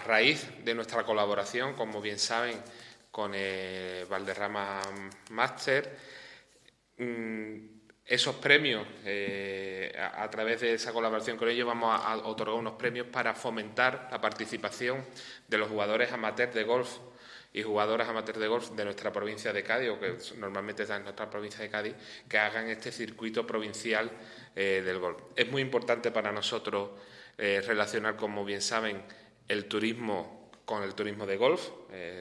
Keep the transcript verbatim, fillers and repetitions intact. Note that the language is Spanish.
raíz de nuestra colaboración, como bien saben, con el Valderrama Máster, esos premios, eh, a, a través de esa colaboración con ellos, vamos a, a otorgar unos premios para fomentar la participación de los jugadores amateurs de golf y jugadoras amateurs de golf de nuestra provincia de Cádiz, o que normalmente están en nuestra provincia de Cádiz, que hagan este circuito provincial eh, del golf. Es muy importante para nosotros eh, relacionar, como bien saben, el turismo con el turismo de golf. Eh,